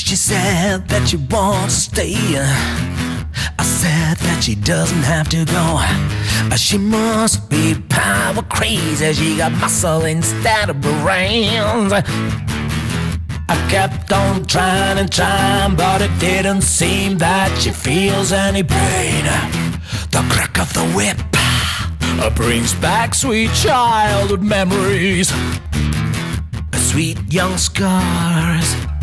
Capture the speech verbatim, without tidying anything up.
She said that she wants to stay. I said that she doesn't have to go. She must be power crazy. She got muscle instead of brains. I kept on trying and trying, but it didn't seem that she feels any pain. The crack of the whip brings back sweet childhood memories, sweet young scars.